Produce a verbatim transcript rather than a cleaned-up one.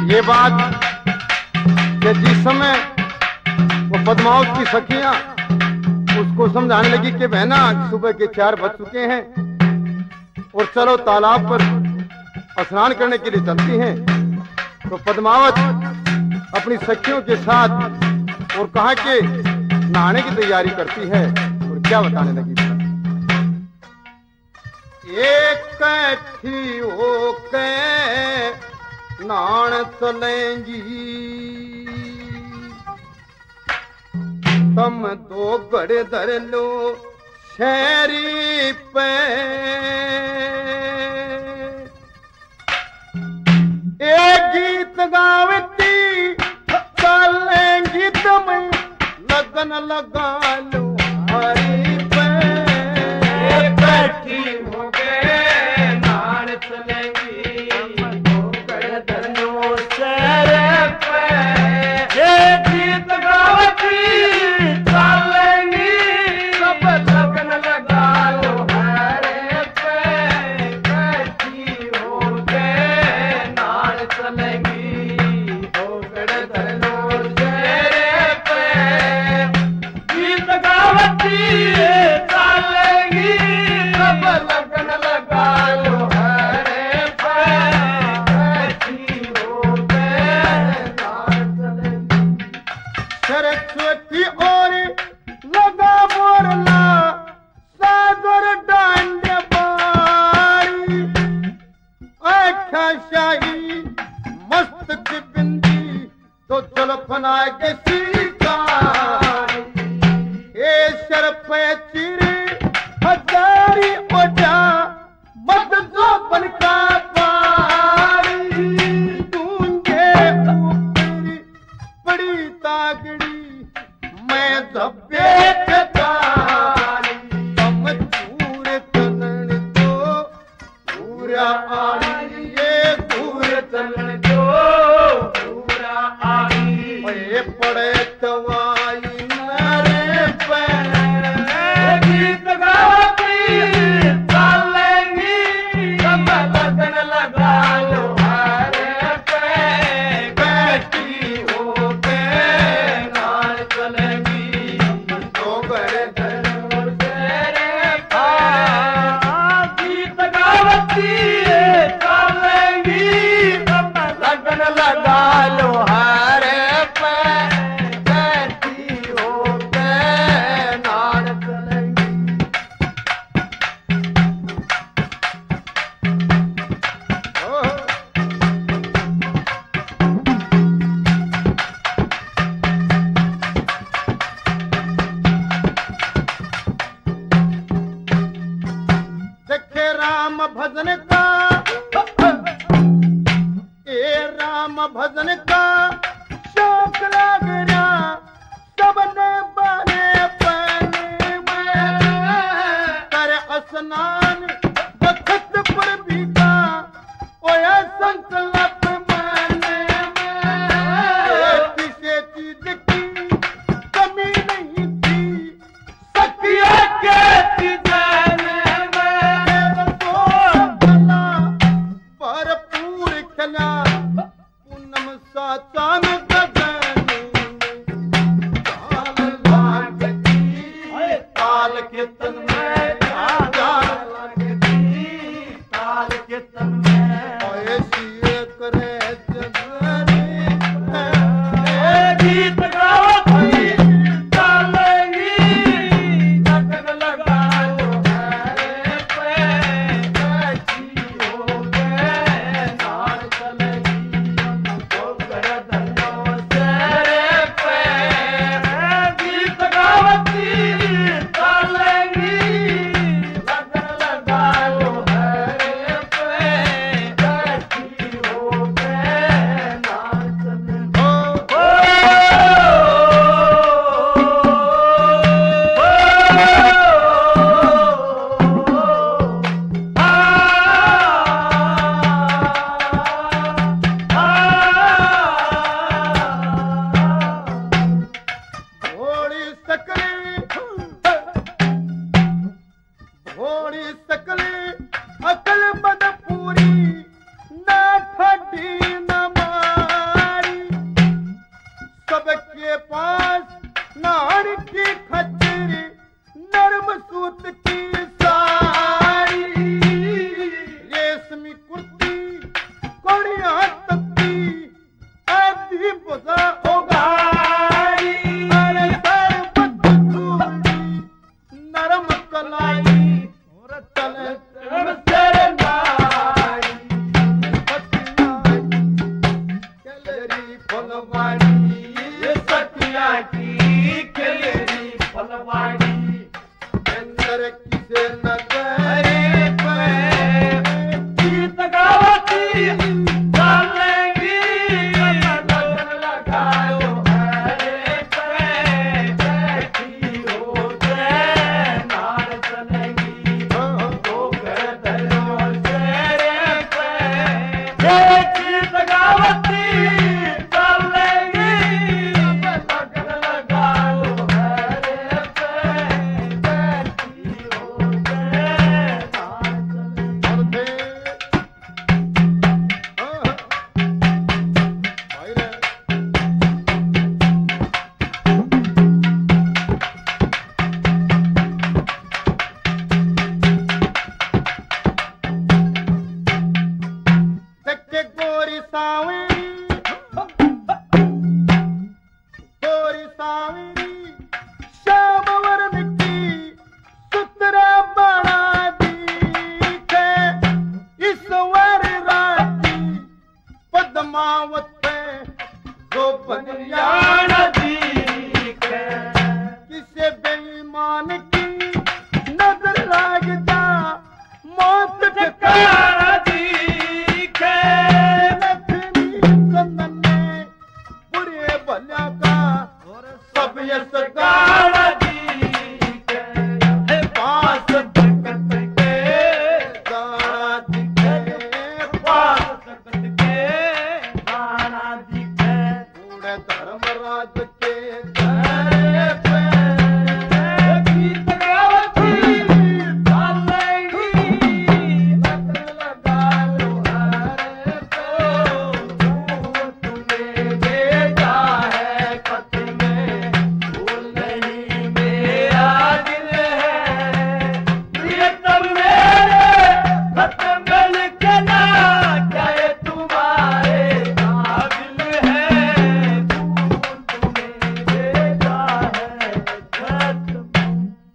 ये बात कि जिस समय वो पद्मावत की सखियां उसको समझाने लगी कि बहना सुबह के चार बज चुके हैं और चलो तालाब पर स्नान करने के लिए चलती हैं, तो पद्मावत अपनी सखियों के साथ और कहा कि नहाने की तैयारी करती है और क्या बताने लगी। एक कैठी हो के नान चलेंगी तुम दो गड़े धर लो शहरी पे, एक गीत गावती चलेंगी तुम लगन लगा लो हरी पे, एक बैठी हो गए नान चलेंगी दो गड़े धर लो शहरी पे, एक गीत गावती सरस्वती और लगा मोरला सागर डांड बारी, आँखा शाही मस्तक बिंदी तो जलफना के शिकारी, ए सर पे चिरे हजारी ओझा मत जो बन का पारी, गूंजे ऊपरी बड़ी तागड़ी मैं धब्बे के तारी, तुम दूर चलन दो पूरा आड़ी, ये दूर चलन दो पूरा आड़ी, ये पड़े दवाई मेरे पे, गीत गाती चलेंगी तब लगन लगा लो हरे पे, बैठी हो के नान चलेंगी तो गड़े धर तेरे पे, गीत गावती चलेंगी तब लगन लगा लो हरे पे, बैठी हो के नान चलेंगी। देखे राम भजन का ए राम भजन का शौक लग रहा सबने बने पने में, कर स्नान वक्त पर भी का ओया संकल्प मने में, किसी चीज की कमी नहीं थी सखिया के जाने में, तो भला भरपूर खला पूनम सा चांद गगन में, ताल लागती ताल के तन में, ताल लागती ताल के तन में, ऐसी ठिकाना